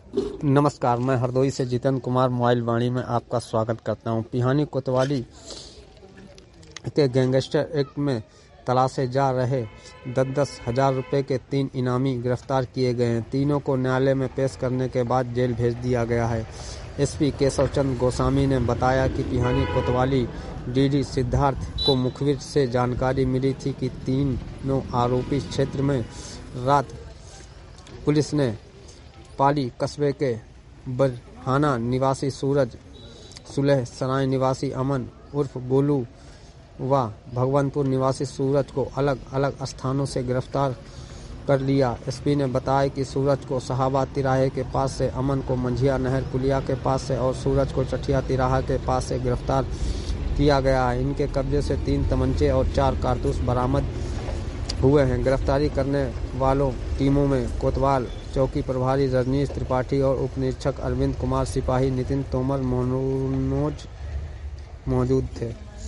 नमस्कार, मैं हरदोई से जितेंद्र कुमार मोबाइल वाणी में आपका स्वागत करता हूं। पिहानी कोतवाली के गैंगस्टर एक्ट में तलाशे जा रहे 10-10 हजार रुपये के 3 इनामी गिरफ्तार किए गए हैं। तीनों को न्यायालय में पेश करने के बाद जेल भेज दिया गया है। एसपी केशव चंद्र गोस्वामी ने बताया कि पिहानी कोतवाली डीडी सिद्धार्थ को मुखबिर से जानकारी मिली थी कि तीनों आरोपी क्षेत्र में रात पुलिस ने पाली कस्बे के बरहाना निवासी सूरज, सुलह सराय निवासी अमन उर्फ गोलू व भगवानपुर निवासी सूरज को अलग अलग स्थानों से गिरफ्तार कर लिया। एसपी ने बताया कि सूरज को शाहबाद तिराहे के पास से, अमन को मंझिया नहर पुलिया के पास से और सूरज को चठिया तिराहा के पास से गिरफ्तार किया गया है। इनके कब्जे से 3 तमंचे और 4 कारतूस बरामद हुए हैं। गिरफ्तारी करने वालों टीमों में कोतवाल चौकी प्रभारी रजनीश त्रिपाठी और उप निरीक्षक अरविंद कुमार, सिपाही नितिन तोमर, मनोज मौजूद थे।